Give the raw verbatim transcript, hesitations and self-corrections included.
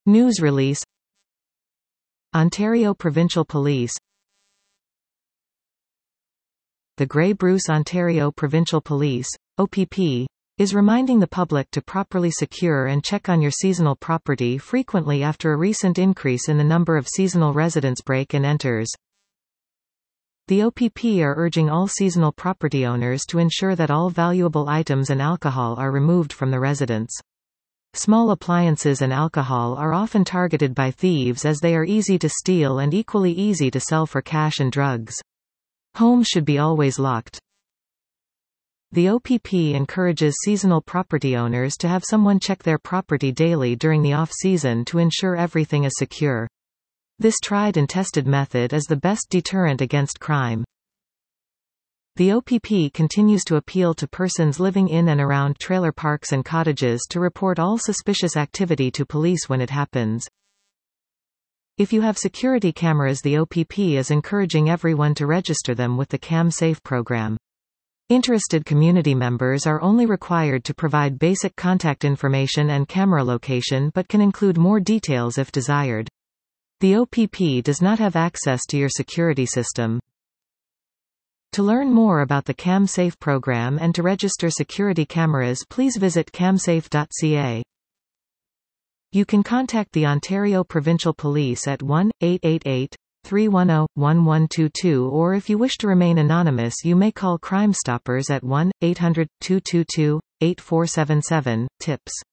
News release. Ontario Provincial Police. The Grey Bruce Ontario Provincial Police, O P P, is reminding the public to properly secure and check on your seasonal property frequently after a recent increase in the number of seasonal residents break and enters. The O P P are urging all seasonal property owners to ensure that all valuable items and alcohol are removed from the residence. Small appliances and alcohol are often targeted by thieves as they are easy to steal and equally easy to sell for cash and drugs. Homes should be always locked. The O P P encourages seasonal property owners to have someone check their property daily during the off-season to ensure everything is secure. This tried and tested method is the best deterrent against crime. The O P P continues to appeal to persons living in and around trailer parks and cottages to report all suspicious activity to police when it happens. If you have security cameras, the O P P is encouraging everyone to register them with the CamSafe program. Interested community members are only required to provide basic contact information and camera location but can include more details if desired. The O P P does not have access to your security system. To learn more about the CamSafe program and to register security cameras, please visit camsafe dot c a. You can contact the Ontario Provincial Police at one eight eight eight, three one zero, one one two two, or if you wish to remain anonymous you may call Crime Stoppers at one eight hundred, two two two, eight four seven seven, tips.